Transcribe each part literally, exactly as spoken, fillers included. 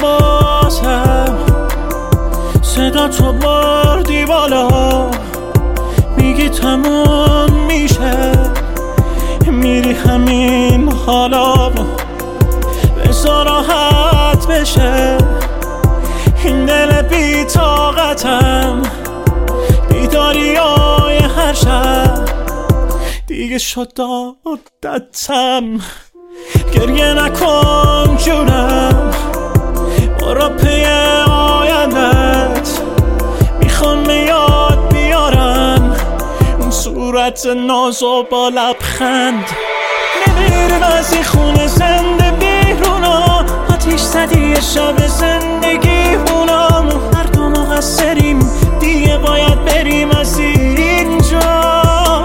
بازم صدا تو بردی بالا، میگی تموم میشه، میری همین حالا، بذار راحت بشه این دل بی طاقتم. بیداریای هر شب دیگه شد عادتم. گریه نکن جونم، برو پی آیندت، میخوام یاد بیارم اون صورت نازو با لبخند. نمیرم از این خونه زنده بیرونا، آتیش زدی شب زندگی هونم، هر دو مقصریم دیگه باید بریم از اینجا.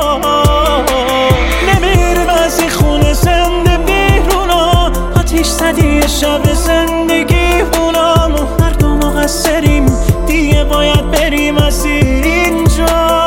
نمیرم از این خونه زنده بیرونا، آتیش زدی شب زندگی هونم، هر دو مقصریم دیگه باید بریم از اینجا.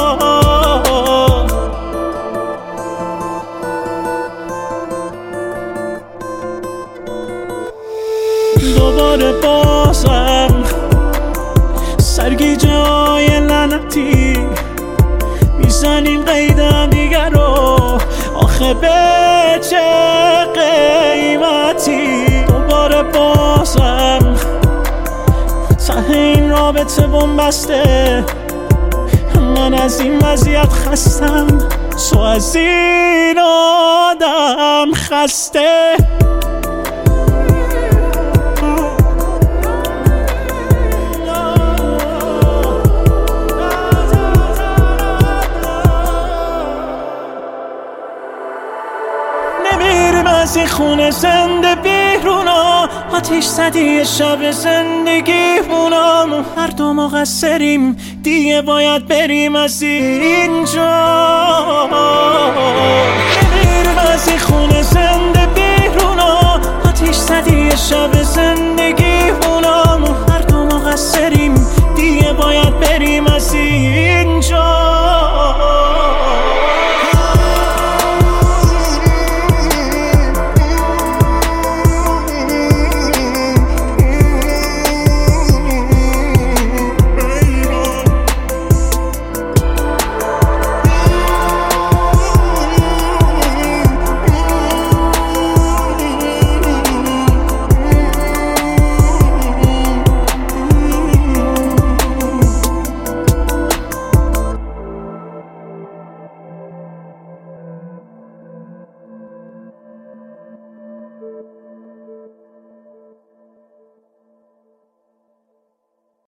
دوباره بازم سرگیجه های لعنتی میزنیم قیدم دیگر رو، آخه به چه قیمتی؟ دوباره بازم ته این رابطه بنبسته، من از این وضعیت خستم، تو از این آدم خسته. نمیریم از این خونه زنده بیرونا، آتیش زدی شب زندگی هونم، هر دو مقصریم دیگه باید بریم از اینجا. نمیریم از این خونه زنده بیرونا، آتیش زدی شب زندگی